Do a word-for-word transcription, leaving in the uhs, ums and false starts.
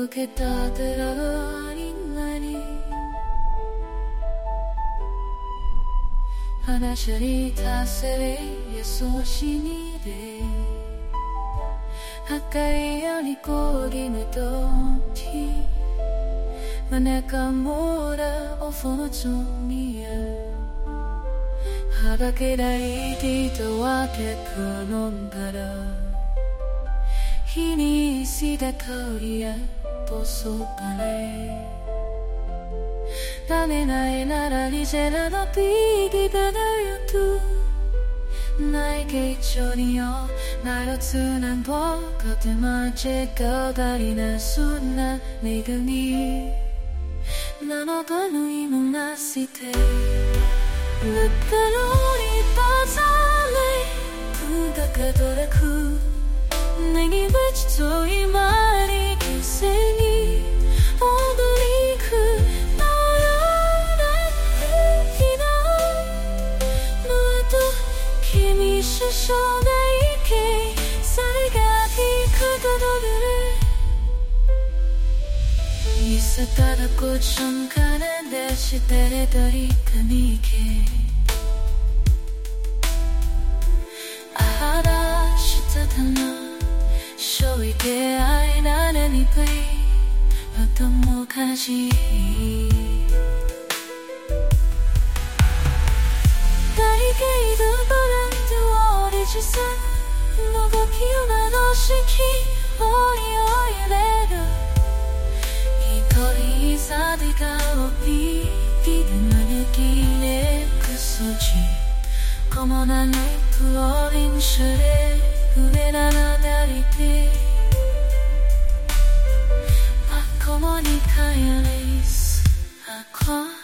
受けたてらになり話に達せれやそうしにで赤いよりこぎめときManeka muda o fonotumia Habakidai dito wake kunongara Hini isida kauria posokare Dane nai nara nijera no pigi badayo tu Nai keicho ni yo Naro tsunan bo Kote mache kaudari na suna Megumi 나너 발로이 멍났을 때 늦가로리 빠져내 부각하더라고 내게 외치죠 이 말이 기생이 어두니 그 너여란 얘기나 너도 힘이 실셔 나에게 살가기 그대로를 있었다고 전가는 내 시대들이 그니게 알아 시다다나 쇼이게 아이 나는 이브이 어떤 뭐가지 나에게 이두번은 두어리지 산 너가 기억나도 시키 어이 어이 내려 거리 사디가 없이 기대만의 길에 그 소지 검은한 잎을 어린 실에 후회나 나다리 때 아코모니 카야레이스 아ኳ